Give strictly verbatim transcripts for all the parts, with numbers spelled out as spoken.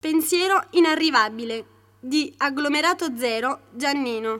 Pensiero inarrivabile di Agglomerato Zero, Giannino.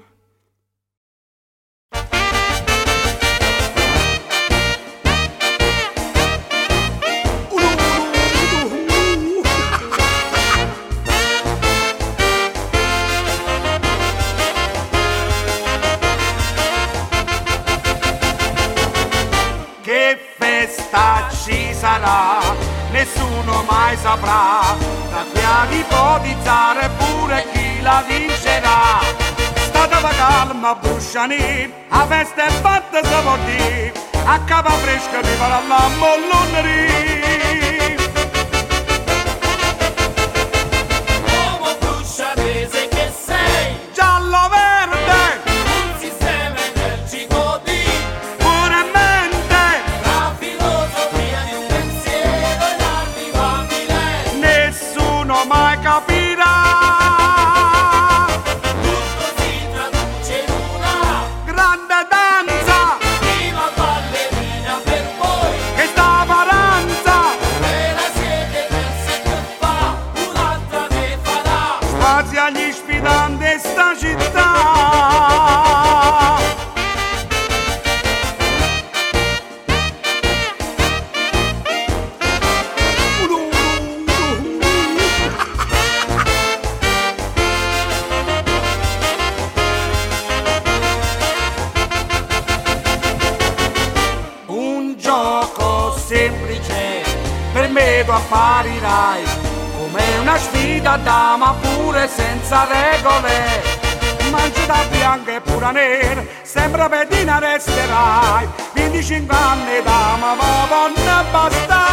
Che festa ci sarà, nessuno mai saprà, da qui ad ipotizzare pure chi la vincerà. Stateva calma, Brusciani, la festa è fatta, si può dire, a capa fresca mi farà la mollonneria. Uomo bruscianese che sei, Giallo verde, un sistema energico di pure mente, la filosofia di un pensiero inarrivabile. nessuno mai capirà. Tutto si traduce in una Grande danza, prima ballerina per voi, che sta paranza, ve la siete persa che fa, un'altra ne farà. spazi agli sfidanti di sta città. Un gioco semplice, per me tu apparirai come una sfida dama pure senza regole. Mangi da bianca e pura nera, sembra pedina resterai. venticinque anni dama, ma non ne basta.